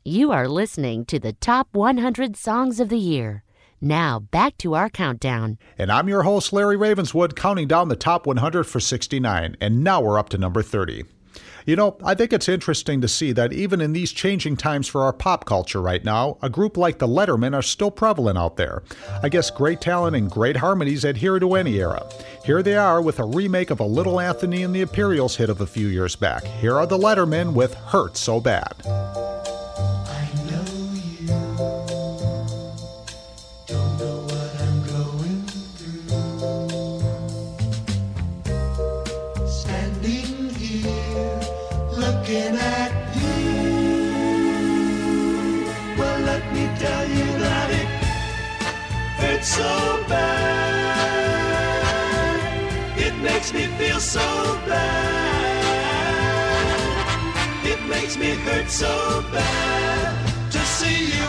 You are listening to the Top 100 Songs of the Year. Now, back to our countdown. And I'm your host, Larry Ravenswood, counting down the top 100 for 69. And now we're up to number 30. You know, I think it's interesting to see that even in these changing times for our pop culture right now, a group like the Lettermen are still prevalent out there. I guess great talent and great harmonies adhere to any era. Here they are with a remake of a Little Anthony and the Imperials hit of a few years back. Here are the Lettermen with Hurt So Bad. Looking at you, well, let me tell you that it hurts so bad. It makes me feel so bad. It makes me hurt so bad to see you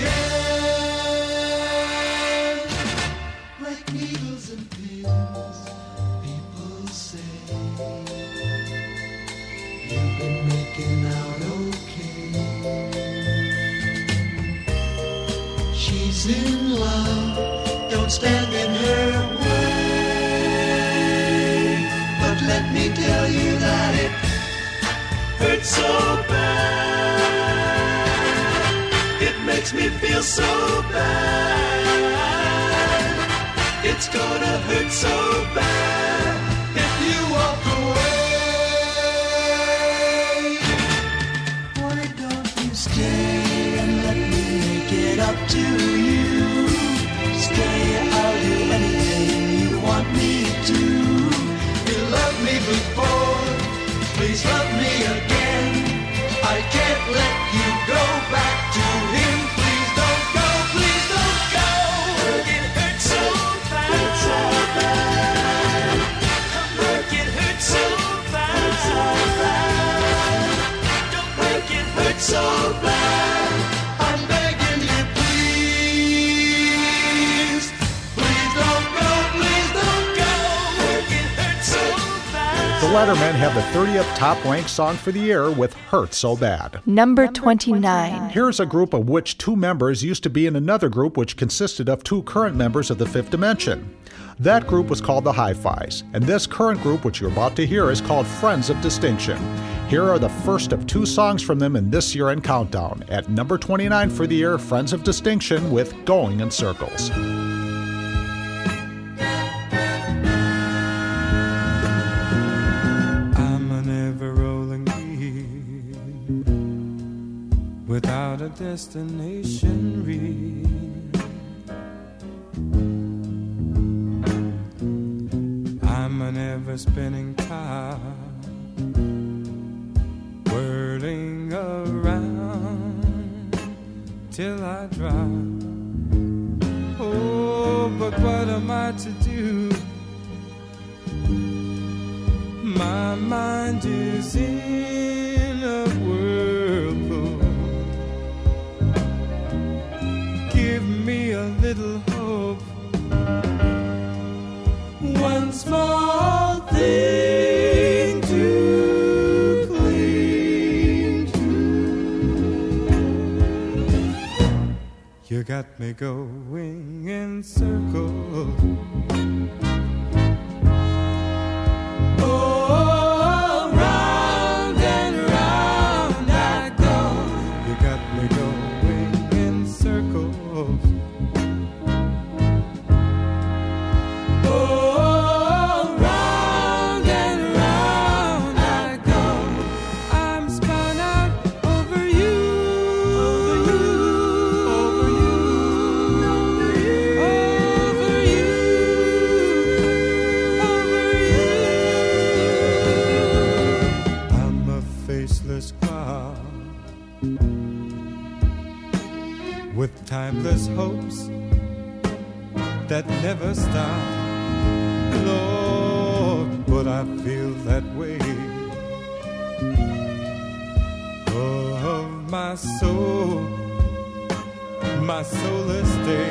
again. Like needles and pins, people say you've been making out okay. She's in love, don't stand in her way. But let me tell you that it hurts so bad. It makes me feel so bad. It's gonna hurt so bad if you walk away. Stay and let me make it up to you. Stay, I'll do anything you want me to. You loved me before, please love me again. I can't let you go back to him. Please don't go, please don't go. It hurts so bad. Hurts so bad. Don't break it, hurts so bad. Hurts so bad. Don't break it, hurts so bad. I'm begging you, please. Please don't go, please don't go. It hurts so bad. The Lettermen have the 30th top-ranked song for the year with Hurt So Bad. Number 29. Here's a group of which two members used to be in another group which consisted of two current members of the Fifth Dimension. That group was called the Hi-Fis, and this current group, which you're about to hear, is called Friends of Distinction. Here are the first of two songs from them in this year-end countdown. At number 29 for the year, Friends of Distinction with Going in Circles. I'm an ever-rolling wheel without a destination reach. I'm an ever-spinning top, whirling around till I drop. Oh, but what am I to do? My mind is in a whirlpool. Give me a little hope. One small thing to cling to. You got me going in circles. Oh, round and round I go. You got me going in circles. Oh, round and round I go. I'm spun out over you, over you, over you, over you, over you. I'm a faceless cloud with timeless hopes that never stop. Lord, but I feel that way. Oh, my soulless day.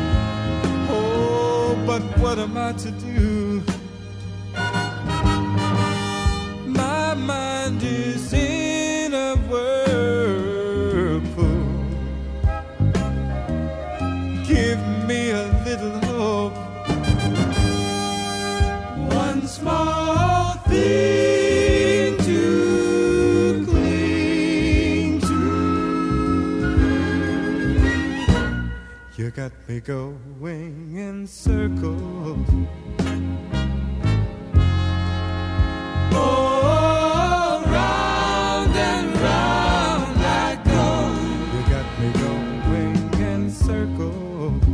Oh, but what am I to do? My mind is in a whirlpool. You got me going in circles. Oh, round and round I go. You got me going in circles.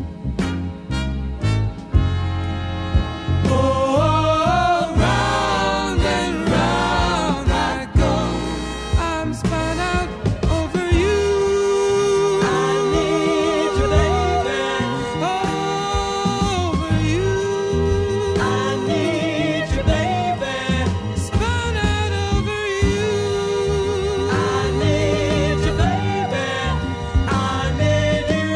Oh, round and round I go. I'm spun out over you. I need you, baby. Over you. I need you, baby. Spun out over you. I need you, baby. I need you,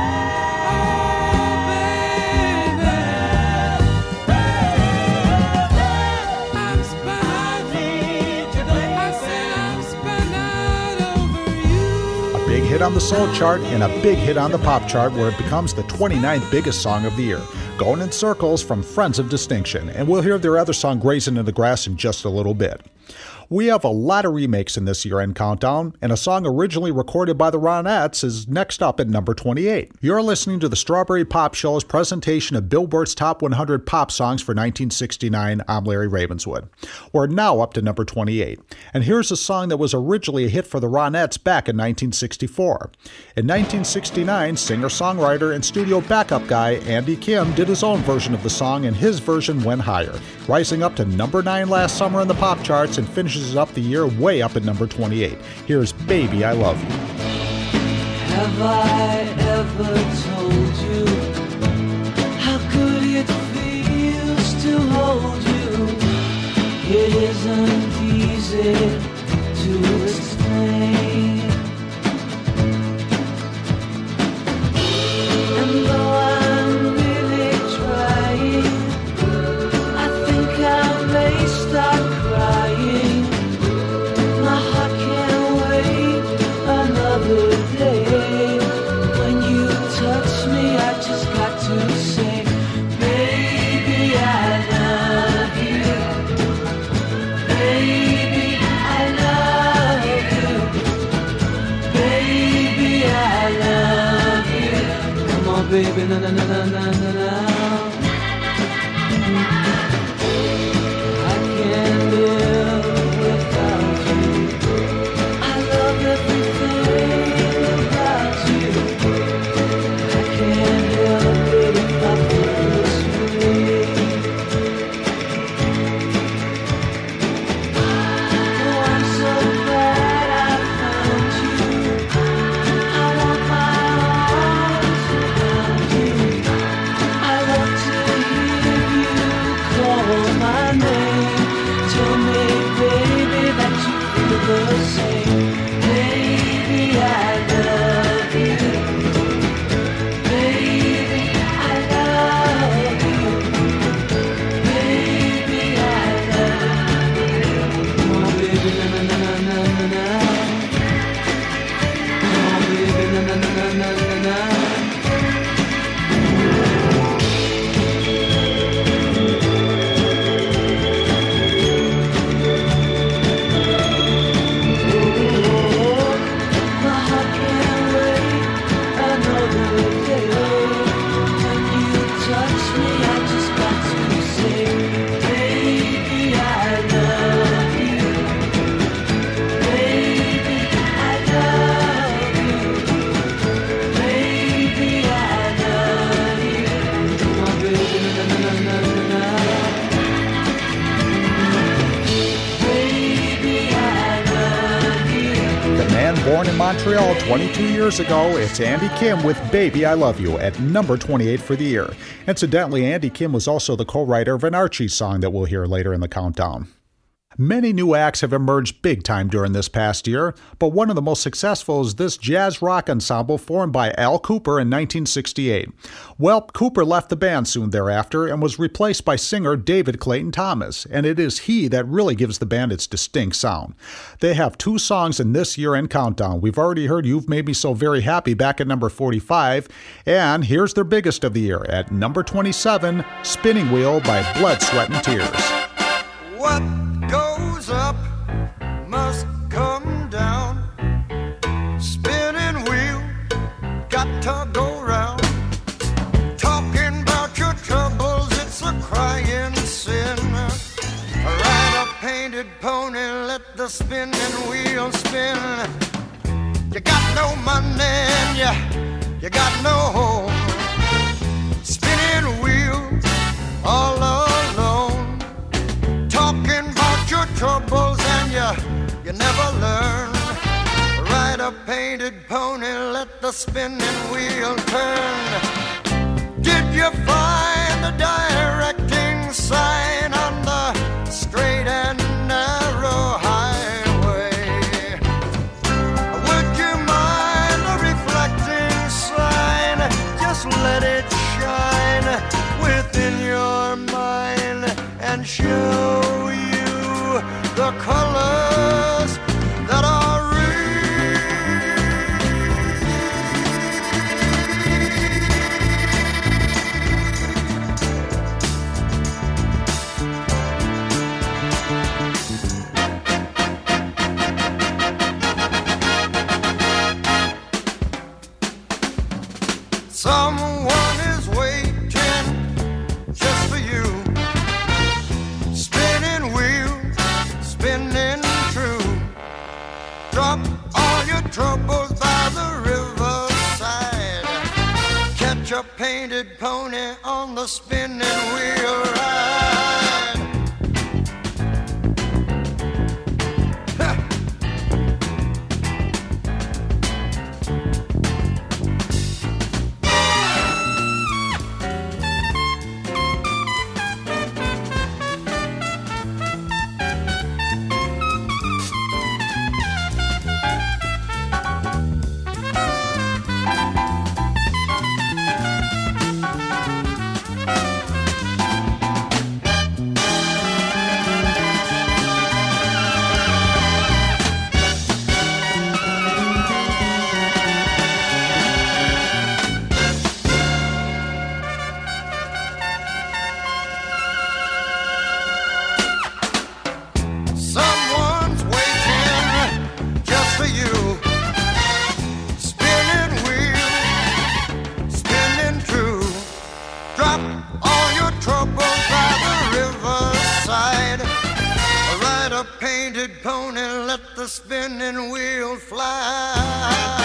I'm spun out. I said I'm spun out over you. A big hit on the soul chart and a big hit on the pop chart where it becomes the 29th biggest song of the year. Going in Circles from Friends of Distinction, and we'll hear their other song Grazing in the Grass in just a little bit. We have a lot of remakes in this year-end countdown, and a song originally recorded by the Ronettes is next up at number 28. You're listening to the Strawberry Pop Show's presentation of Billboard's Top 100 Pop Songs for 1969. I'm Larry Ravenswood. We're now up to number 28, and here's a song that was originally a hit for the Ronettes back in 1964. In 1969, singer-songwriter and studio backup guy Andy Kim did his own version of the song, and his version went higher, rising up to number 9 last summer in the pop charts and finishes up the year way up at number 28. Here's Baby, I Love You. Have I ever told you how good it feels to hold you? It isn't easy to explain. And though I'm really trying, I think I may start crying. My heart can't wait another day. When you touch me, I just got to say, baby, I love you. Baby, I love you. Baby, I love you. Come on, baby, na na na na na na na. I can't live without you. I love everything about you. I can't help it if I feel this way. Oh, I'm so glad I found you. I want my arms around you. I love to hear you call my name. Tell me, baby, that you feel the same. Baby, I love you. Baby, I love you. Baby, I love you. Come on, baby, na na na na na na na. Come on, baby, na na na na na na na. My heart can't wait another day. When you touch me, I just got to say, baby, I love you. Baby, I love you. Baby, I love you. Come on, baby, na na na na na na. Baby, I love you. The man born in Montreal 22 years ago, it's Andy Kim with Baby, I Love You at number 28 for the year. Incidentally, Andy Kim was also the co-writer of an Archie song that we'll hear later in the countdown. Many new acts have emerged big time during this past year, but one of the most successful is this jazz rock ensemble formed by Al Kooper in 1968. Well, Cooper left the band soon thereafter and was replaced by singer David Clayton Thomas, and it is he that really gives the band its distinct sound. They have 2 songs in this year-end countdown. We've already heard You've Made Me So Very Happy back at number 45, and here's their biggest of the year at number 27, Spinning Wheel by Blood, Sweat and Tears. What goes up must come down. Spinning wheel, got to go round. spinning wheel spin. You got no money and you got no home. Spinning wheel all alone. Talking about your troubles and you never learn. Ride a painted pony, let the spinning wheel turn. Did you find the directing sign on the straight and narrow highway? Would you mind the reflecting sign? Just let it shine within your mind and show you the colors that are real. Someone is waiting just for you. Spinning wheel, spinning true. Drop all your troubles by the riverside. Catch a painted pony on the spinning wheel ride. Someone's waiting just for you. Spinning wheel, spinning true. Drop all your troubles by the riverside. Ride a painted pony, let the spinning wheel fly.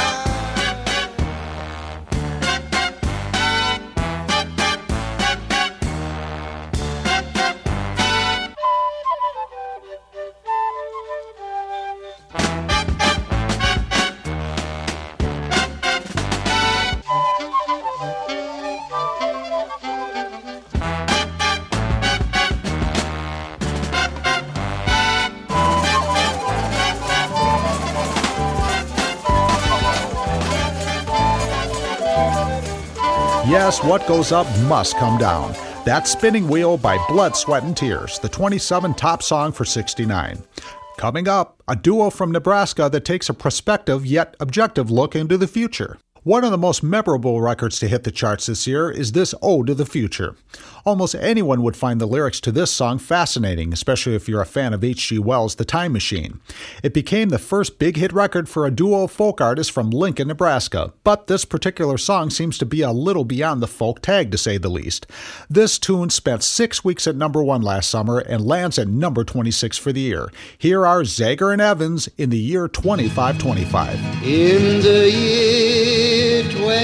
Yes, what goes up must come down. That's Spinning Wheel by Blood, Sweat, and Tears, the 27 top song for '69. Coming up, a duo from Nebraska that takes a prospective yet objective look into the future. One of the most memorable records to hit the charts this year is this Ode to the Future. Almost anyone would find the lyrics to this song fascinating, especially if you're a fan of H.G. Wells' The Time Machine. It became the first big hit record for a duo of folk artists from Lincoln, Nebraska, but this particular song seems to be a little beyond the folk tag, to say the least. This tune spent 6 weeks at number 1 last summer and lands at number 26 for the year. Here are Zager and Evans in the year 2525. In the year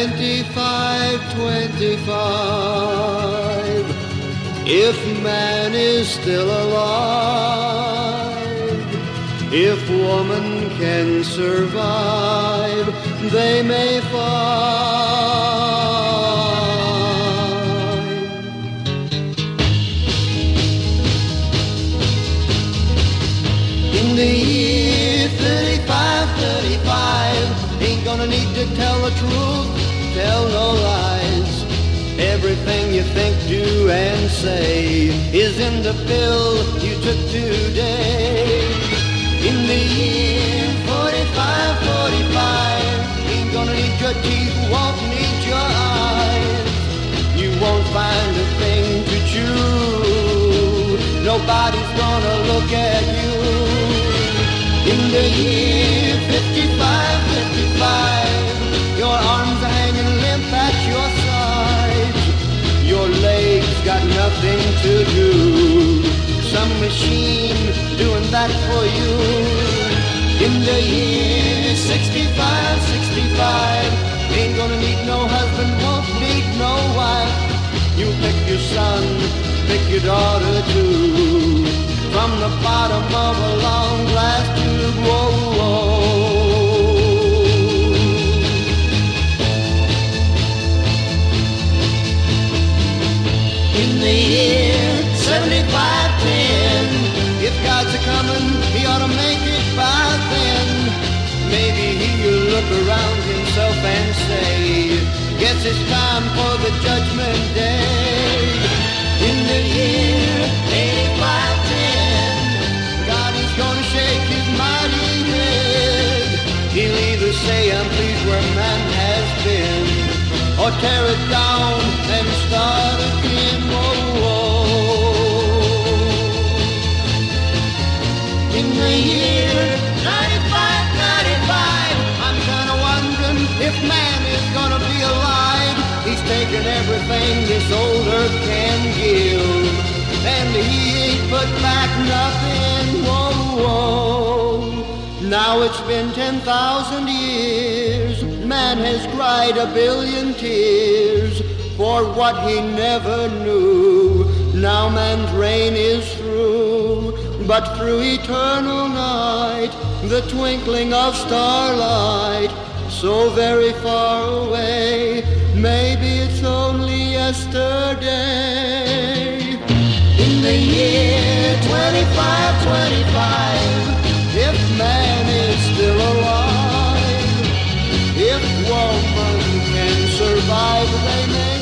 2525, if man is still alive, if woman can survive, they may find. In the year 3535, ain't gonna need to tell the truth, tell no lies. Everything you think, do, and say is in the pill you took today. In the year 4545, ain't gonna need your teeth, won't need your eyes. You won't find a thing to chew, nobody's gonna look at you. In the year 5555, your arms are hanging limp at your sides. Your legs got nothing to do, some machine doing that for you. the year 65, 65, ain't gonna need no husband, won't need no wife. You pick your son, pick your daughter too, from the bottom of a long glass tube. Whoa, whoa. In the year 7510, if God's a-comin', he ought to make it by then. Maybe he'll look around himself and say, guess it's time for the judgment day. In the year 8510, God is gonna shake his mighty head. He'll either say, I'm pleased where man has been, or tear it down and start again. Whoa, whoa. In the year 95, 95, I'm kind of wondering if man is gonna be alive. He's taken everything this old earth can give, and he ain't put back nothing. Whoa, whoa. Now it's been 10,000 years, man has cried a billion tears for what he never knew. Now man's reign is through, but through eternal night, the twinkling of starlight, so very far away, maybe it's only yesterday. In the year 2525, if man is still alive, if woman can survive, they may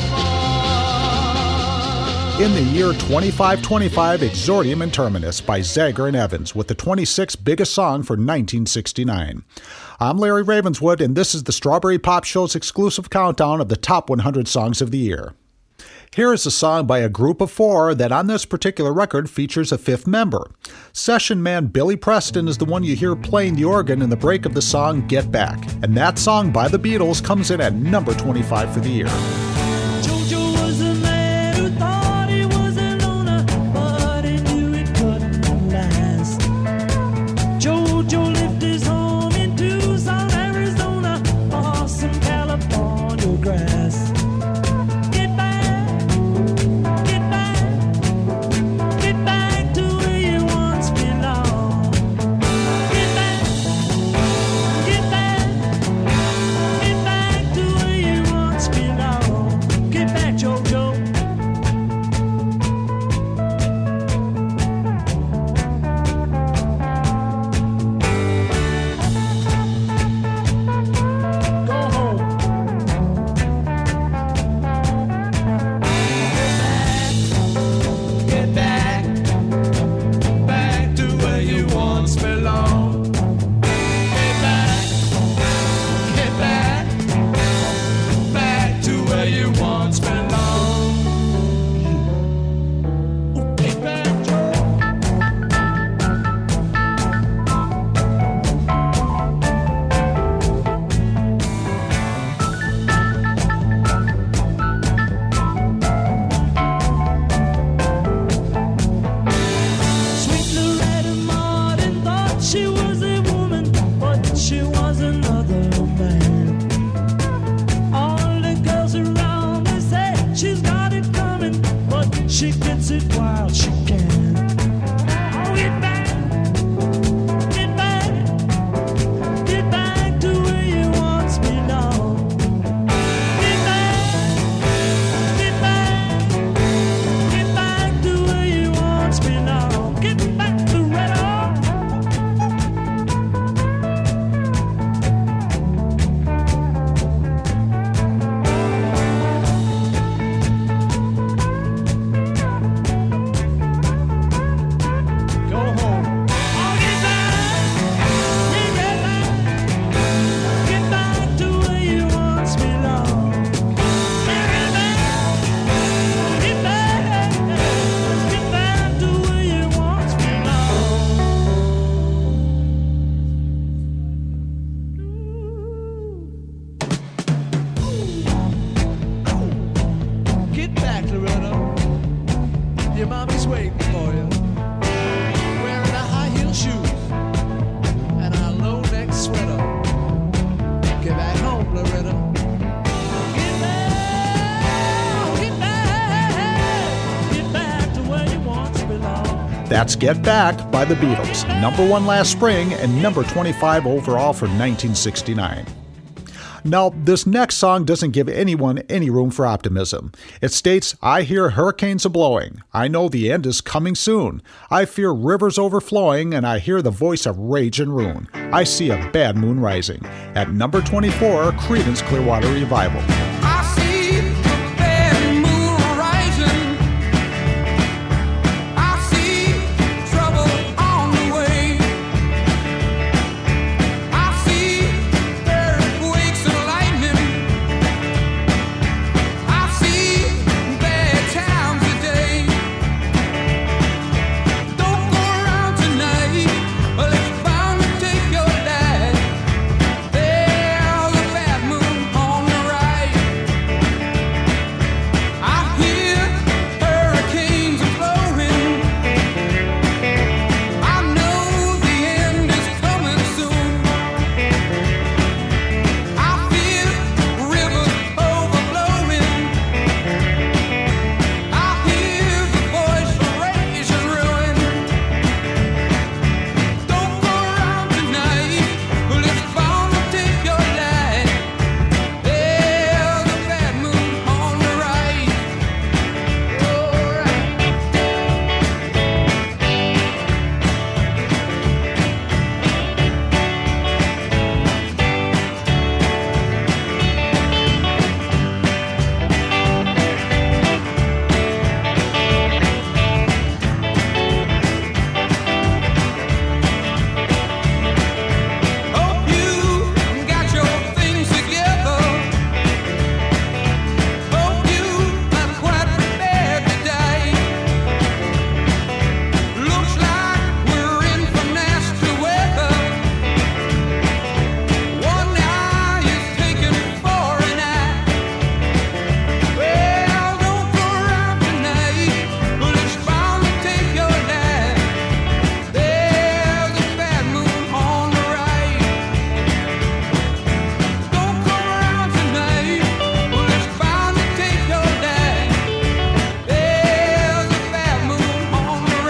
find. In the year 2525, Exordium in Terminus by Zager and Evans with the 26th biggest song for 1969. I'm Larry Ravenswood, and this is the Strawberry Pop Show's exclusive countdown of the top 100 songs of the year. Here is a song by a group of four that on this particular record features a fifth member. Session man Billy Preston is the one you hear playing the organ in the break of the song Get Back. And that song by the Beatles comes in at number 25 for the year. Jojo was a man who thought he was a loner, but he knew it couldn't last. Jojo lived his home in Tucson, Arizona, or some California grass. Get back, get back, get back to where you once belonged. Get back, get back, get back to where you once belonged. Loretta. Get back to where you once belonged. That's Get Back by the Beatles, number 1 last spring and number 25 overall for 1969. Now, this next song doesn't give anyone any room for optimism. It states, I hear hurricanes a-blowing. I know the end is coming soon. I fear rivers overflowing, and I hear the voice of rage and ruin. I see a bad moon rising. At number 24, Creedence Clearwater Revival. I see a bad moon rising. I see trouble on the way. I see earthquakes and lightning. I see bad times today. Don't go around tonight, or it's bound to take your life. There's a bad moon on the rise. I hear hurricanes are blowing. I know the end is coming soon. I feel rivers overflowing. I hear the voice of rage and ruin. Don't go around tonight, well it's bound to take your life. There's a bad moon on the rise. Hope you got your things together. Hope you are quite prepared to die. Looks like we're in for nasty weather. One eye is taken for an eye. Well, don't go around tonight, well it's bound to take your life. There's a bad moon on the rise. Don't come around tonight, well it's bound to take your life. There's a bad moon on the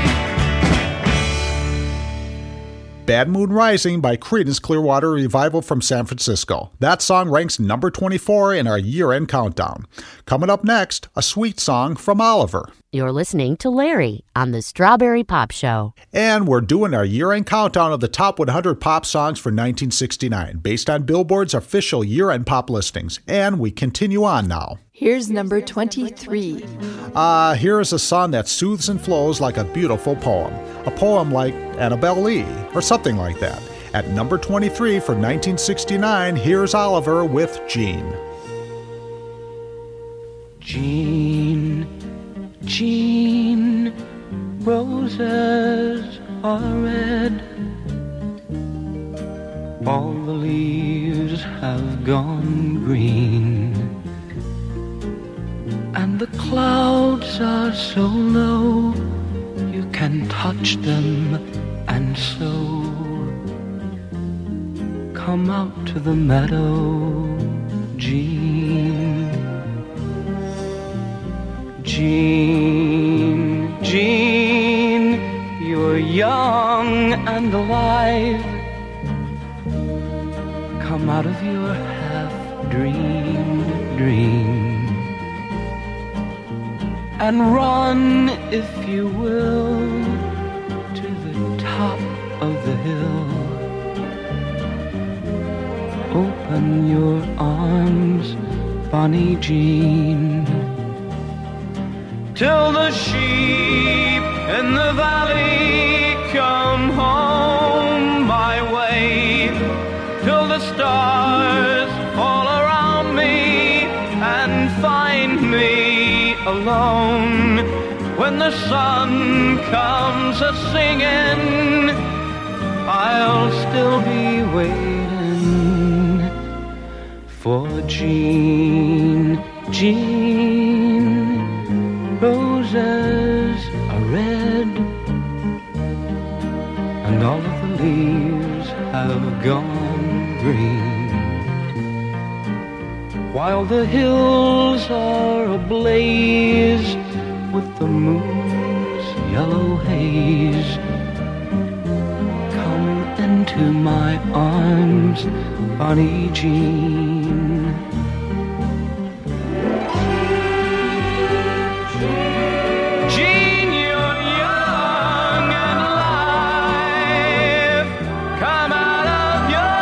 rise. Bad Moon Rising by Creedence Clearwater Revival from San Francisco. That song ranks number 24 in our year-end countdown. Coming up next, a sweet song from Oliver. You're listening to Larry on the Strawberry Pop Show. And we're doing our year-end countdown of the top 100 pop songs for 1969, based on Billboard's official year-end pop listings. And we continue on now. Here's number 23. Here is a song that soothes and flows like a beautiful poem. A poem like Annabelle Lee, or something like that. At number 23 for 1969, here's Oliver with Jean. Jean, Jean, roses are red. All the leaves have gone green, and the clouds are so low you can touch them, and so come out to the meadow, Jean. Jean, Jean, you're young and alive. Come out of your half-dreamed dream and run, if you will, to the top of the hill. Open your arms, Bonnie Jean, till the sheep in the valley come home my way, till the stars fall around me and find me alone. When the sun comes a-singing, I'll still be waiting for Jean, Jean. Roses are red, and all of the leaves have gone green, while the hills are ablaze with the moon's yellow haze. Come into my arms, Bonnie Jean. Jean, you're young and alive. Come out of your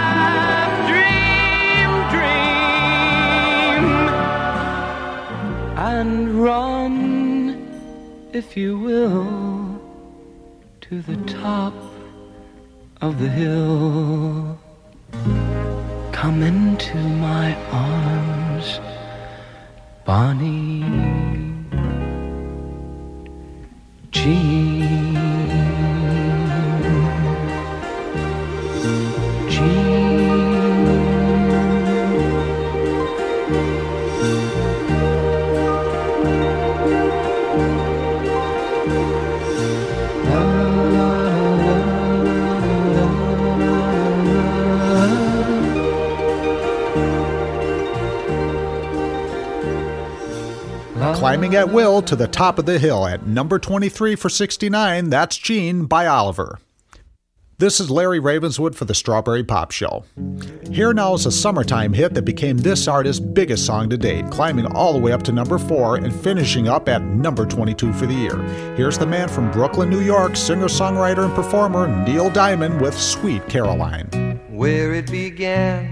half-dream, and run, if you will, to the top of the hill. Come into my arms, Bonnie Jean. Climbing at will to the top of the hill at number 23 for 69, that's Jean by Oliver. This is Larry Ravenswood for the Strawberry Pop Show. Here Now is a summertime hit that became this artist's biggest song to date, climbing all the way up to number 4 and finishing up at number 22 for the year. Here's the man from Brooklyn, New York, singer-songwriter and performer Neil Diamond with Sweet Caroline. Where it began,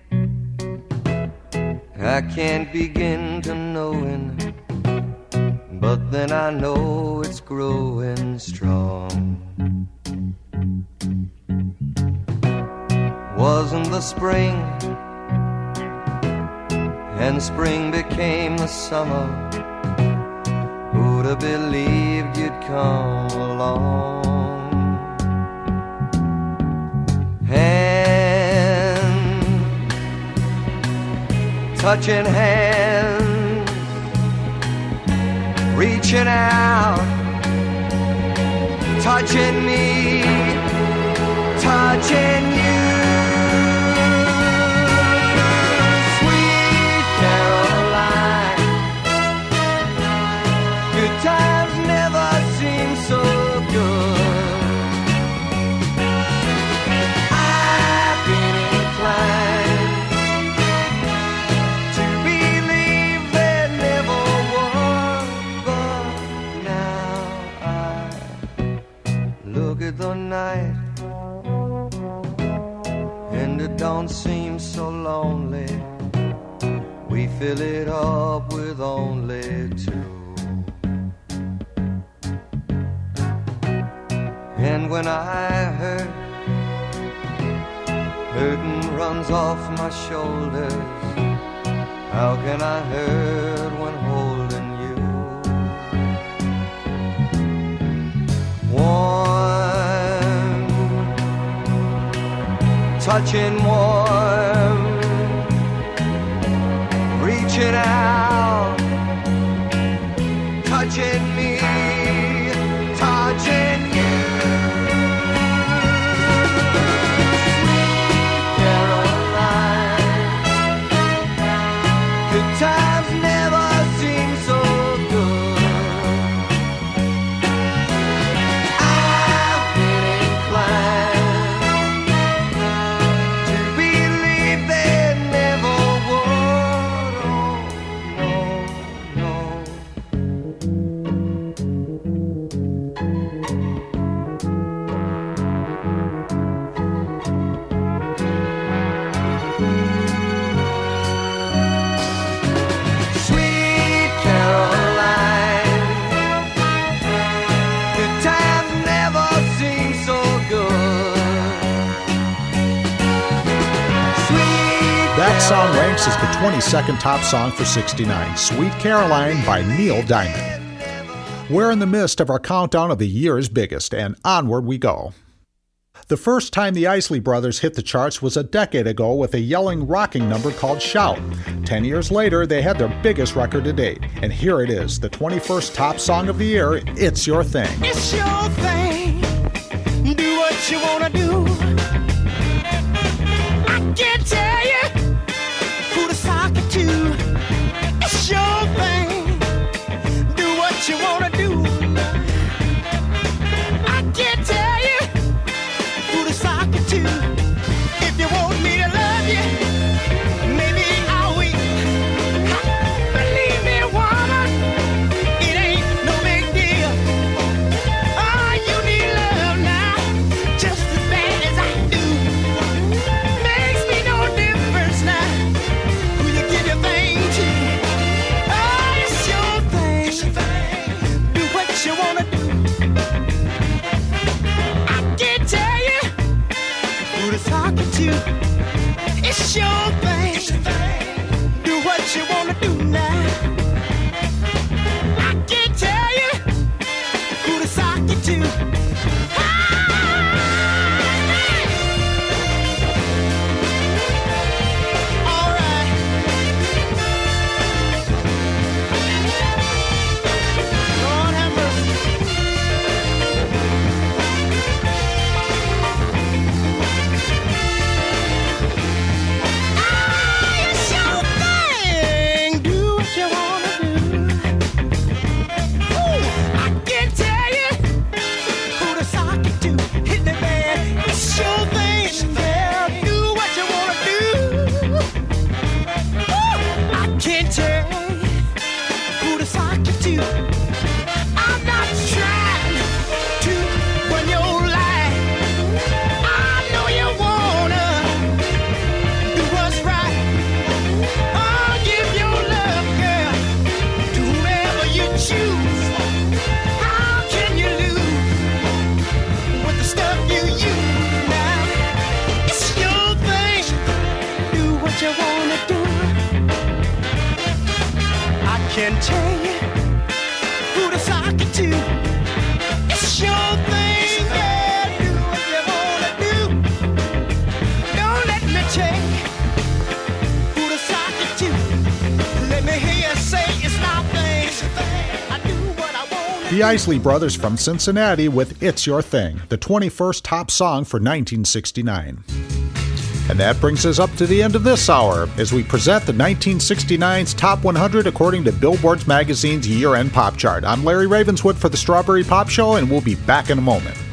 I can't begin to knowing, but then I know it's growing strong. Wasn't the spring, and spring became the summer. Who'd have believed you'd come along? Hand, touching hands, reaching out, touching me, touching you. Sweet Caroline, good times never seem so good. I've been inclined to believe there never was, but now I look at the night and it don't seem so lonely. We fill it up with only two. And when I hurt, hurting runs off my shoulders. How can I hurt when holding you? Warm, touching warm, reaching out, touching me, touching you. Sweet Caroline, good times never seem so good. I've been inclined to believe there never would. Oh, no, Sweet Caroline, good times never seem so good. Sweet That song ranks as the 22nd top song for 69, Sweet Caroline by Neil Diamond. We're in the midst of our countdown of the year's biggest, and onward we go. The first time the Isley Brothers hit the charts was a decade ago with a yelling rocking number called Shout. 10 years later, they had their biggest record to date, and here it is, the 21st top song of the year, It's Your Thing. It's your thing. Do what you wanna do. I can't tell you who to sock it to. It's your thing. Do what you wanna do now. I can't tell you who to sock you to. All right. Lord have mercy. It's your thing. Do what you wanna do. Ooh, I can't tell you who to sock it to. Hit me, man. It's your thing. Yeah, do what you wanna do. Ooh, I can't tell who to sock it to. I'm not trying to run your life. I know you wanna do what's right. I'll give your love, girl, to whoever you choose. How can you lose with the stuff you use now? It's your thing. Do what you wanna do. I can't tell you who to sock it to. It's your thing. Yeah, do what you wanna do. Don't let me tell you who to sock it to. Let me hear you say it's my thing. I do what I want. The Isley Brothers from Cincinnati with It's Your Thing, the 21st top song for 1969. And that brings us up to the end of this hour as we present the 1969's Top 100 according to Billboard magazine's year-end pop chart. I'm Larry Ravenswood for the Strawberry Pop Show, and we'll be back in a moment.